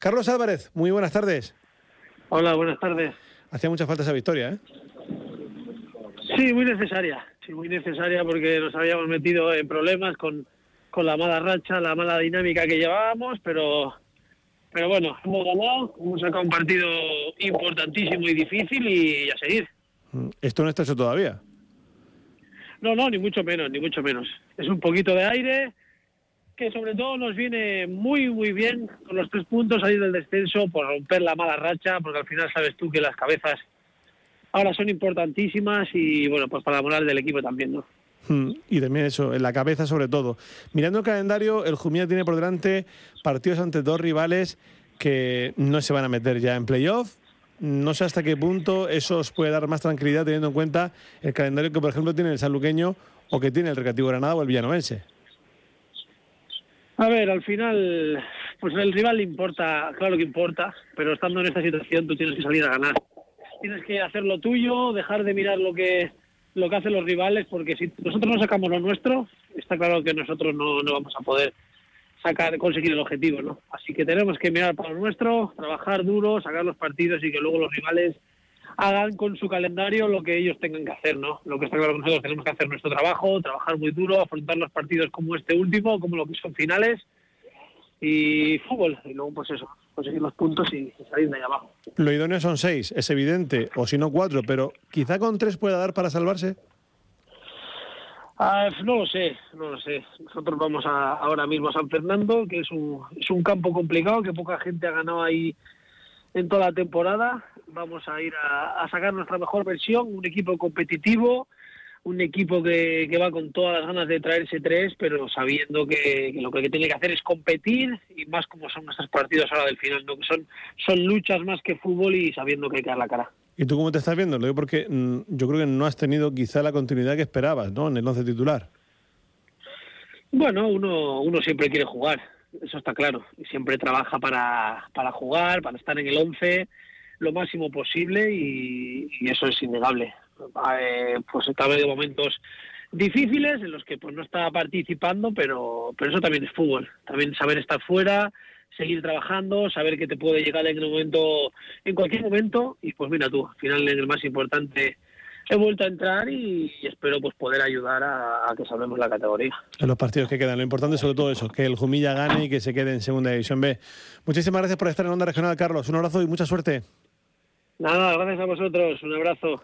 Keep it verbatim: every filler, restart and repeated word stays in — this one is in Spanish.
Carlos Álvarez, muy buenas tardes. Hola, buenas tardes. Hacía mucha falta esa victoria, ¿eh? Sí, muy necesaria. Sí, muy necesaria porque nos habíamos metido en problemas con, con la mala racha, la mala dinámica que llevábamos, pero, pero bueno, hemos ganado, hemos sacado un partido importantísimo y difícil y a seguir. Esto no está hecho todavía. No, no, ni mucho menos, ni mucho menos. Es un poquito de aire que sobre todo nos viene muy, muy bien con los tres puntos, salir del descenso, por romper la mala racha, porque al final sabes tú que las cabezas ahora son importantísimas y bueno, pues para la moral del equipo también, ¿no? Y también eso, en la cabeza sobre todo. Mirando el calendario, el Jumilla tiene por delante partidos ante dos rivales que no se van a meter ya en playoff. No sé hasta qué punto eso os puede dar más tranquilidad teniendo en cuenta el calendario que, por ejemplo, tiene el sanluqueño o que tiene el Recreativo Granada o el villanovense. A ver, al final, pues el rival le importa, claro que importa, pero estando en esta situación tú tienes que salir a ganar. Tienes que hacer lo tuyo, dejar de mirar lo que lo que hacen los rivales, porque si nosotros no sacamos lo nuestro, está claro que nosotros no, no vamos a poder sacar conseguir el objetivo, ¿no? Así que tenemos que mirar para lo nuestro, trabajar duro, sacar los partidos y que luego los rivales hagan con su calendario lo que ellos tengan que hacer, ¿no? Lo que está claro que nosotros tenemos que hacer nuestro trabajo, trabajar muy duro, afrontar los partidos como este último, como lo que son finales y fútbol, y luego pues eso, conseguir los puntos y salir de ahí abajo. Lo idóneo son seis, es evidente, o si no cuatro, pero quizá con tres pueda dar para salvarse. Ah, no lo sé, no lo sé. Nosotros vamos a, ahora mismo a San Fernando, que es un, es un campo complicado, que poca gente ha ganado ahí en toda la temporada. Vamos a ir a, a sacar nuestra mejor versión, un equipo competitivo, un equipo que, que va con todas las ganas de traerse tres, pero sabiendo que, que lo que tiene que hacer es competir, y más como son nuestros partidos ahora del final, ¿no? Que son, son luchas más que fútbol y sabiendo que hay que dar la cara. ¿Y tú cómo te estás viendo? Lo digo porque mmm, yo creo que no has tenido quizá la continuidad que esperabas, ¿no?, en el once titular. Bueno, uno, uno siempre quiere jugar, eso está claro, y siempre trabaja para, para jugar, para estar en el once lo máximo posible y, y eso es innegable. Eh, pues está habido momentos difíciles en los que pues no estaba participando, pero, pero eso también es fútbol, también saber estar fuera, seguir trabajando, saber que te puede llegar en el momento, en cualquier momento, y pues mira tú, al final en el más importante he vuelto a entrar y, y espero pues poder ayudar a, a que salvemos la categoría. En los partidos que quedan, lo importante es sobre todo eso, que el Jumilla gane y que se quede en Segunda División B. Muchísimas gracias por estar en Onda Regional, Carlos, un abrazo y mucha suerte. Nada, gracias a vosotros, un abrazo.